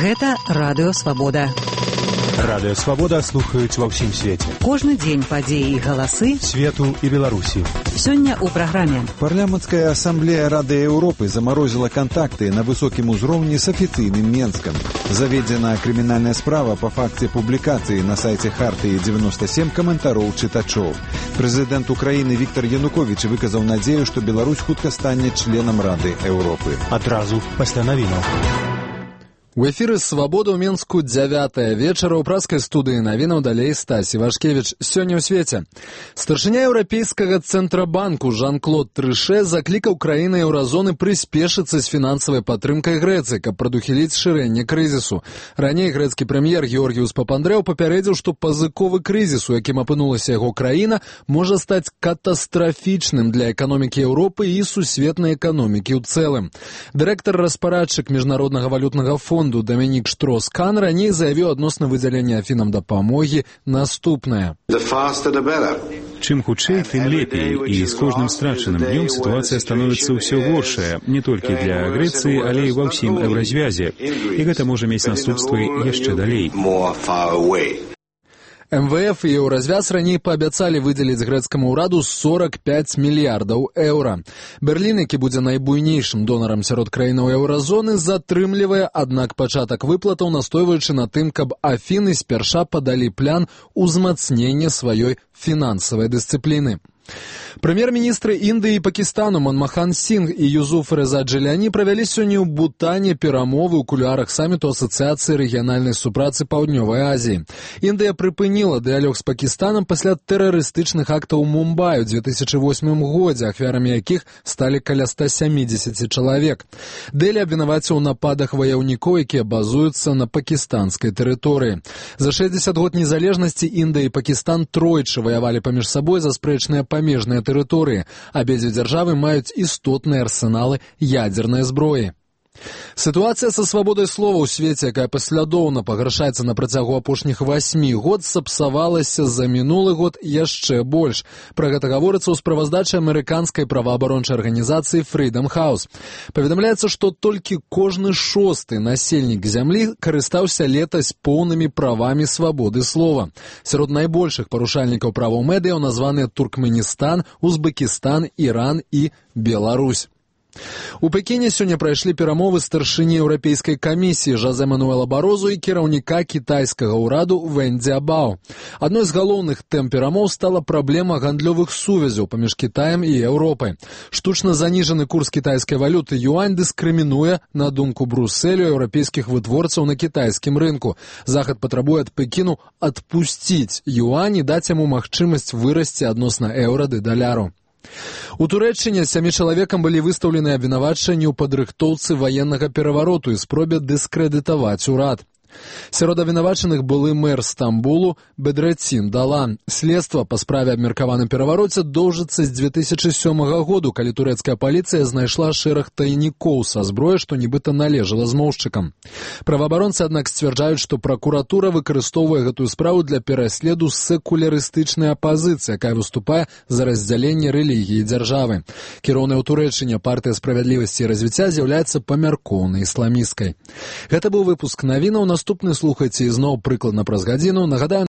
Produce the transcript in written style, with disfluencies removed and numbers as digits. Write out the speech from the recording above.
Гэта Радыё Свабода. Радыё Свабода слухаюць ва ўсім свеце. Кожны дзень падзеі і галасы свету і Беларусі. Сёння ў праграме. Парламенцкая асамблея Рады Еўропы замарозіла кантакты на высокім узроўні з афіцыйным Менскам. Заведзена крымінальная справа па факце публікацыі на сайце Хартыі 97 каментароў чытачоў. Прэзідэнт Украіны Віктор Януковіч выказаў надзею, што Беларусь хутка стане членам Рады Еўропы. Адразу пасля навінаў. У эфіры «Свабода» ў Менску 9 вечара ў праскай студыі навінаў далей Стась Івашкевіч. Сёння ў свеце. Старшыня Еўрапейскага цэнтрабанку Жан-Клод Трыше заклікаў краіны еўразоны прыспешыцца з фінансавай падтрымкай Грэцыі, каб прадухіліць шырэнне крызісу. Раней грэцкі прэм'ер Георгіус Папандрэў папярэдзіў, што пазыковы крызіс, у якім апынулася яго краіна, можа стаць катастрафічным для эканомікі Еўропы і сусветнай эканомікі ў цэлым. Дырэктар распарадчык Міжнароднага валютнага фонду Дамінік Штрос-Кан раней заявіў адносна выдзялення Афінам дапамогі наступнае. Чым хутчэй, тым лепей, і з кожным страчаным днём сітуацыя становіцца ўсё горшая, не толькі для Грэцыі, але і ва ўсім еўразвязе. І гэта можа мець наступствы яшчэ далей. МВФ і Еўразвяз раней паабяцалі выдзеліць грэцкаму ўраду 45 мільярдаў еўра. Берлін, які будзе найбуйнейшым донарам сярод краінаў еўразоны, затрымлівае, аднак пачатак выплатаў, настойваючы на тым, каб Афіны спярша падалі план узмацнення сваёй фінансавай дысцыпліны. Прэм'ер-міністры Індыі і Пакістану Манмахан Сінг і Юзуф Рэза Джиляні правялі сёння ў Бутане перамовы ў кулуарах саміту Асацыяцыі рэгіянальнай супрацы Паўднёвай Азіі. Індыя прыпыніла дыялог з Пакістанам пасля тэрарыстычных актаў у Мумбаі ў 2008 годзе, ахвярамі якіх сталі каля 170 чалавек. Дэлі абвінаваціў у нападах ваяўнікоў, якія базуюцца на пакістанскай тэрыторыі. За 60 год незалежнасці Індыя і Пакістан тройчы ваявалі паміж сабой за спрэчныя памежныя тэрыторыі. Абедзве дзяржавы маюць істотныя арсеналы ядзернай зброі. Сітуацыя са свабодай слова ў свеце, якая паслядоўна пагаршаецца на працягу апошніх 8 год, сапсавалася за мінулы год яшчэ больш. Пра гэта гаворыцца ў справаздачы амерыканскай праваабарончай арганізацыі Freedom House. Паведамляецца, што толькі кожны 6-ы насельнік зямлі карыстаўся летась поўнымі правамі свабоды слова. Сярод найбольшых парушальнікаў праваў медыяў названыя Туркменістан, Узбекістан, Іран і Беларусь. У Пекіне сёння прайшлі перамовы старшыні Еўрапейскай камісіі Жозе Мануэла Барозу і кіраўніка кітайскага ўраду Вэн Цзябао. Адной з галоўных тэм перамоў стала праблема гандлёвых сувязяў паміж Кітаем і Еўропай. Штучна заніжаны курс кітайскай валюты юань дыскрымінуе, на думку Брусэлю, еўрапейскіх вытворцаў на кітайскім рынку. Захад патрабуе ад Пекіну адпусціць юань і даць яму магчымасць вырасці адносна еўра ды даляру. У Турэччыне 7 чалавекам былі выстаўлены абвінавачванні ў падрыхтоўцы ваеннага перавароту і спробе дыскрэдытаваць урад. Сярод абвінавачаных былы мэр Стамбулу Бедрэцін Далан. Следства па справе аб меркаваным перавароце доўжыцца з 2007 году, калі турэцкая паліцыя знайшла шэраг тайнікоў са зброі, што нібыта належала змоўшчыкам. Праваабаронцы, аднак, сцвярджаюць, што пракуратура выкарыстоўвае гэтую справу для пераследу секулярыстычнай апазіцыі, якая выступае за раздзяленне рэлігіі і дзяржавы. Кіроўная ў Турэччыне партыя справядлівасці і развіцця з'яўляецца памяркоўнай ісламісцкай. Гэта быў выпуск навінаў. Наступны слухайце ізноў прыкладна праз гадзіну. Нагадаю,